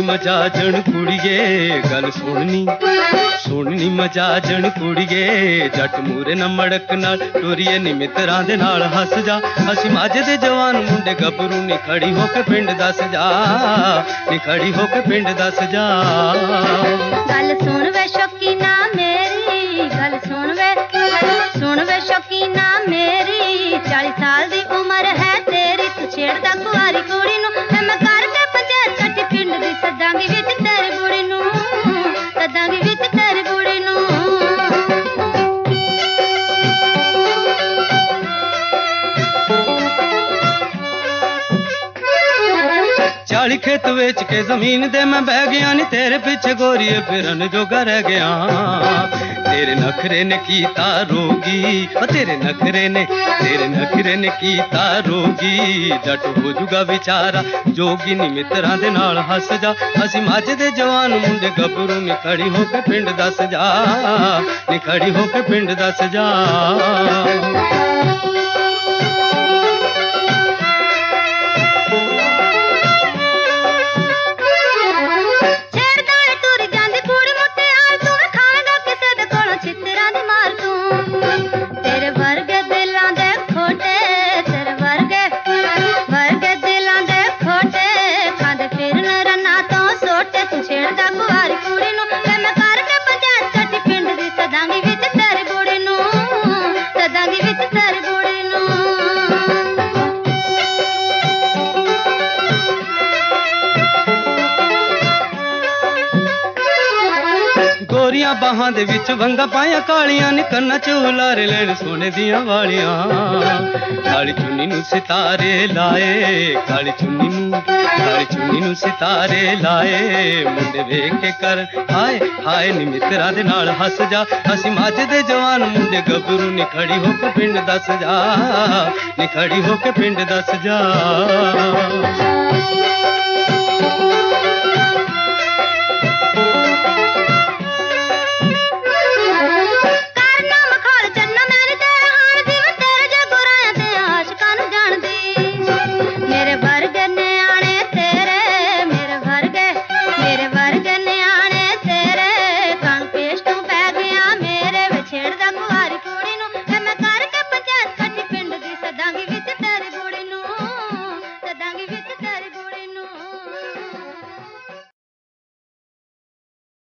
मजाजण कुड़िए गल सुननी मजाजण कुड़िए जट मूरे न मड़क नाल टुरिए नी मित्रां दे नाल हस जा असी माझे दे जवान मुंडे गभरू नी खड़ी होके पिंड दस जा नी खड़ी होके पिंड दस जा गल सुन वे शौकीना मेरी गल सुन वे शौकीना मेरी 40 साल दी उम्र है तेरी तू छेड़दा कुआरी कुड़ी नू मैं करके पंचायत कट्टी पिंड दी सदांगी विच तेरी बुड़ी नू सदांगी विच तेरी बुड़ी नू 40 खेत वेच के जमीन दे मैं बह गया नी तेरे पीछे गोरिए फिरन जोगा रह गया तेरे नखरे ने कीता रोगी तेरे नखरे ने कीता रोगी जट हो जुगा बेचारा जोगी नी मित्रां दे नाल हस जा असी माझे दे जवान मुंडे गभरू नी खड़ी होके पिंड दस जा नी खड़ी होके पिंड दस जा गोरियां बाहां दे विच वंगा पाया कालियां नी कन्ना च हुलारे लैन सोने दियां वालियां काली चुन्नी नू सितारे लाए काली चुन्नी नू सितारे लाए मुंडे वेख के कर हाय हाय नी मित्रा दे नाल हस जा असी माझे दे जवान मुंडे गभरू नी खड़ी होके पिंड दस जा नी खड़ी होके पिंड दस जा